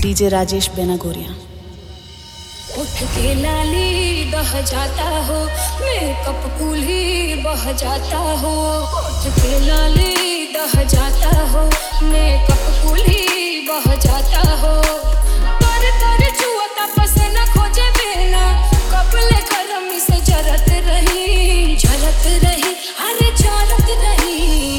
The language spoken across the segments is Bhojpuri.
डीजे राजेश बेनागोरिया। उठ के लाली बह जाता हो, मेकअप कूल्ही बह जाता हो। उठ के लाली बह जाता हो, मेकअप कूल्ही बह जाता हो। कर कर छुअता पसीना खोजे बिना, कपले गरमी से जरत रही अरे जरत रही।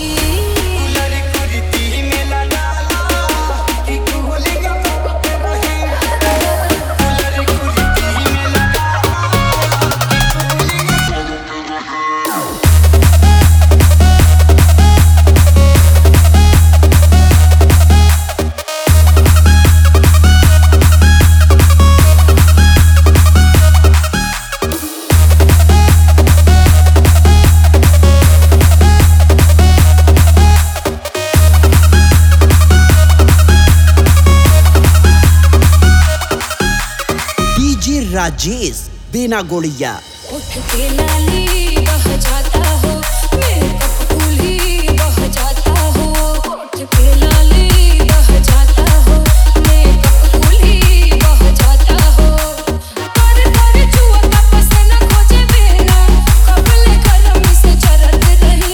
राजेश बेनागोरिया। उठ के लाली बह जाता हो, मेकअप कूल्ही बह जाता हो। उठ के लाली बह जाता हो, मेकअप कूल्ही बह जाता हो। कर कर छुअता पसीना खोजे बिना, कपले गरमी से जरत रही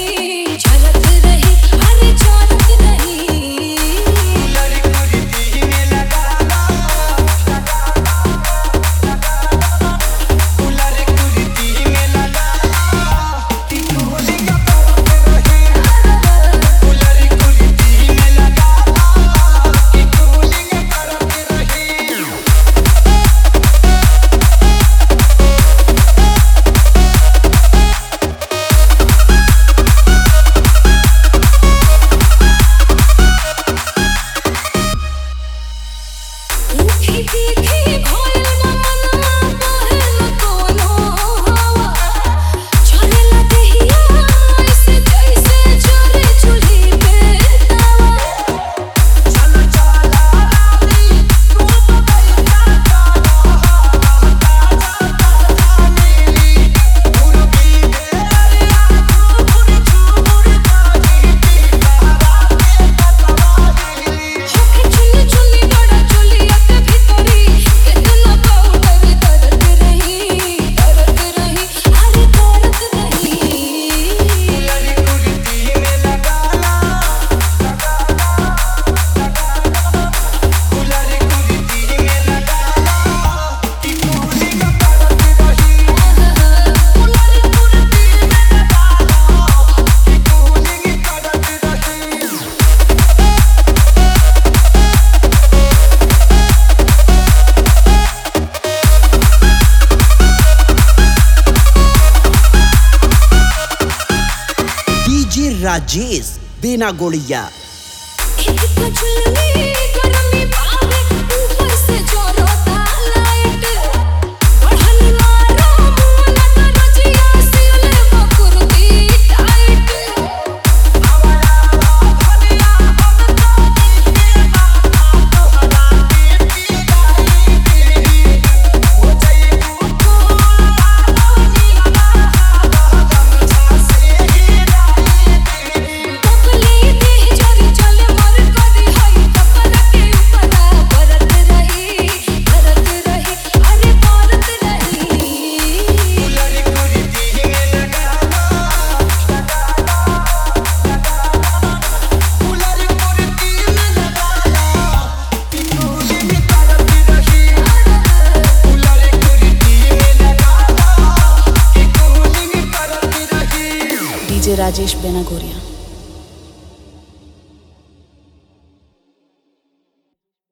अरे जरत रही। राजेश बेनागोरिया। डीजे राजेश बेनागोरिया।